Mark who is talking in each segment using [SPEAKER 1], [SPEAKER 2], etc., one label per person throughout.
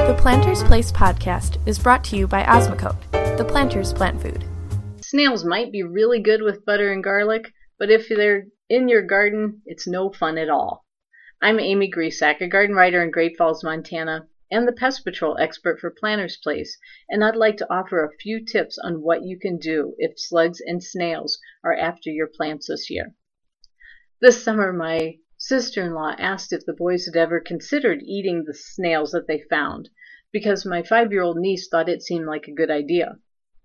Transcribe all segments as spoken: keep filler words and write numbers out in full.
[SPEAKER 1] The Planter's Place podcast is brought to you by Osmocote, the Planter's plant food.
[SPEAKER 2] Snails might be really good with butter and garlic, but if they're in your garden, it's no fun at all. I'm Amy Grisak, a garden writer in Great Falls, Montana, and the pest patrol expert for Planter's Place, and I'd like to offer a few tips on what you can do if slugs and snails are after your plants this year. This summer, my sister-in-law asked if the boys had ever considered eating the snails that they found, because my five-year-old niece thought it seemed like a good idea.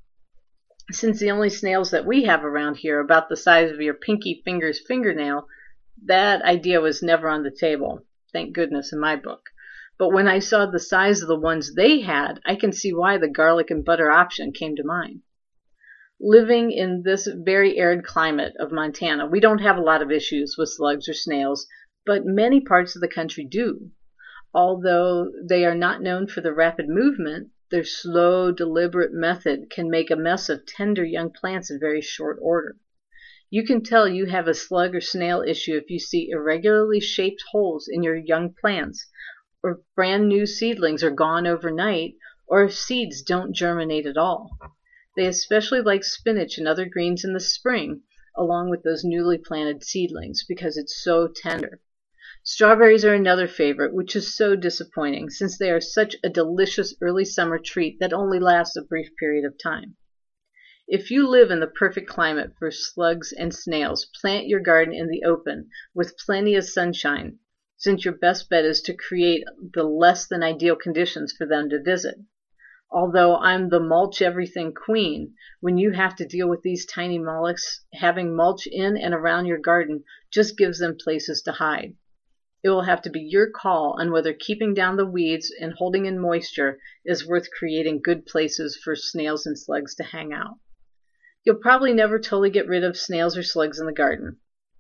[SPEAKER 2] Since the only snails that we have around here are about the size of your pinky finger's fingernail, that idea was never on the table, thank goodness, in my book. But when I saw the size of the ones they had, I can see why the garlic and butter option came to mind. Living in this very arid climate of Montana, we don't have a lot of issues with slugs or snails, but many parts of the country do. Although they are not known for their rapid movement, their slow, deliberate method can make a mess of tender young plants in very short order. You can tell you have a slug or snail issue if you see irregularly shaped holes in your young plants, or brand new seedlings are gone overnight, or if seeds don't germinate at all. They especially like spinach and other greens in the spring, along with those newly planted seedlings, because it's so tender. Strawberries are another favorite, which is so disappointing, since they are such a delicious early summer treat that only lasts a brief period of time. If you live in the perfect climate for slugs and snails, plant your garden in the open, with plenty of sunshine, since your best bet is to create the less than ideal conditions for them to visit. Although I'm the mulch everything queen, when you have to deal with these tiny mollusks, having mulch in and around your garden just gives them places to hide. It will have to be your call on whether keeping down the weeds and holding in moisture is worth creating good places for snails and slugs to hang out. You'll probably never totally get rid of snails or slugs in the garden.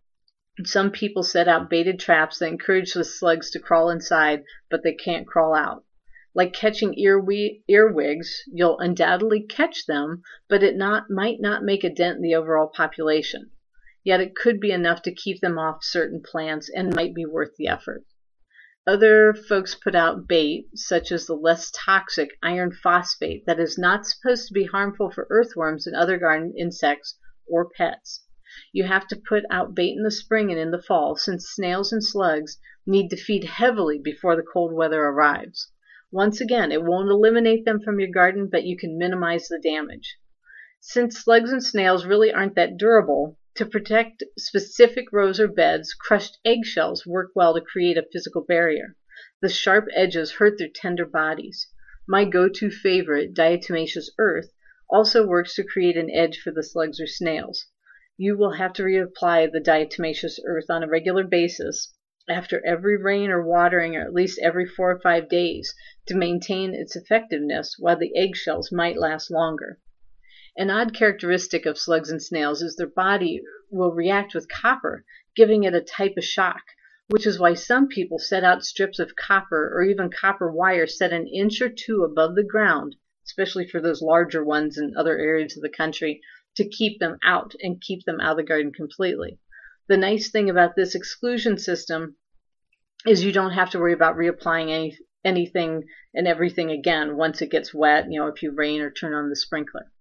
[SPEAKER 2] Some people set out baited traps that encourage the slugs to crawl inside, but they can't crawl out. Like catching earwe- earwigs, you'll undoubtedly catch them, but it not, might not make a dent in the overall population. Yet it could be enough to keep them off certain plants and might be worth the effort. Other folks put out bait, such as the less toxic iron phosphate that is not supposed to be harmful for earthworms and other garden insects or pets. You have to put out bait in the spring and in the fall, since snails and slugs need to feed heavily before the cold weather arrives. Once again, it won't eliminate them from your garden, but you can minimize the damage. Since slugs and snails really aren't that durable, to protect specific rows or beds, crushed eggshells work well to create a physical barrier. The sharp edges hurt their tender bodies. My go-to favorite, diatomaceous earth, also works to create an edge for the slugs or snails. You will have to reapply the diatomaceous earth on a regular basis after every rain or watering, or at least every four or five days, to maintain its effectiveness, while the eggshells might last longer. An odd characteristic of slugs and snails is their body will react with copper, giving it a type of shock, which is why some people set out strips of copper or even copper wire set an inch or two above the ground, especially for those larger ones in other areas of the country, to keep them out and keep them out of the garden completely. The nice thing about this exclusion system is you don't have to worry about reapplying any, anything and everything again once it gets wet, you know, if you rain or turn on the sprinkler.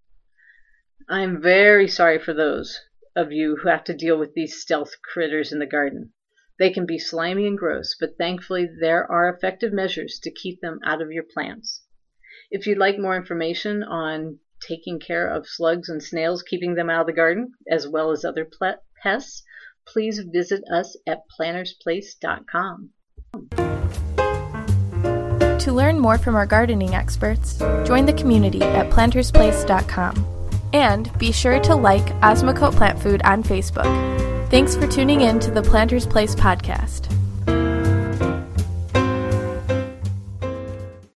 [SPEAKER 2] I'm very sorry for those of you who have to deal with these stealth critters in the garden. They can be slimy and gross, but thankfully there are effective measures to keep them out of your plants. If you'd like more information on taking care of slugs and snails, keeping them out of the garden, as well as other ple- pests, please visit us at planters place dot com.
[SPEAKER 1] To learn more from our gardening experts, join the community at planters place dot com. And be sure to like Osmocote Plant Food on Facebook. Thanks for tuning in to the Planter's Place podcast.